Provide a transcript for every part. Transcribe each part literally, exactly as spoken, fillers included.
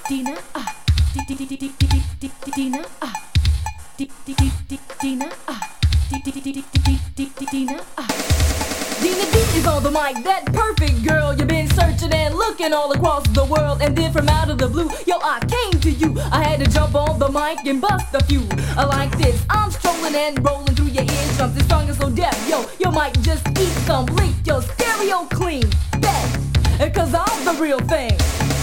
Dina, ah, Dina, ah, Dina, ah, Dina, ah. Dina D is on the mic, that perfect girl. You've been searching and looking all across the world, and then from out of the blue, yo, I came to you. I had to jump on the mic and bust a few. I like this, I'm strolling and rolling through your ears, something strong and so deaf. Yo, you might just eat some bleak, your stereo clean, bet, cause I'm the real thing.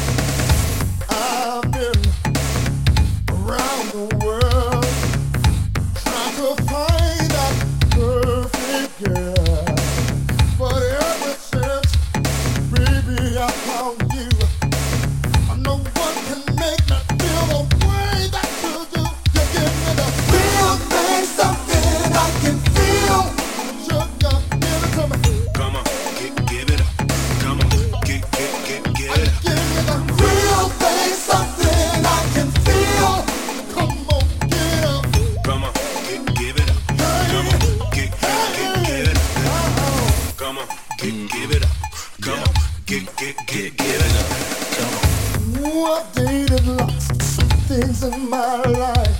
I've been around the world trying to find that perfect girl. But ever since, baby, I found you, no one can make me feel the way that you do. You give me the real thing, something I can feel. Sugar, give it to me. Come on, give, give it up. Come on, get, get, get, get it up. Give me the real thing, something I can feel. Come on, get it up. Come on, get, give it up. Come on, get, get, get, get it up. Come on, get, give it up. Come on, get, get, get, get it up. Come on. Ooh, I've dated lots of things in my life,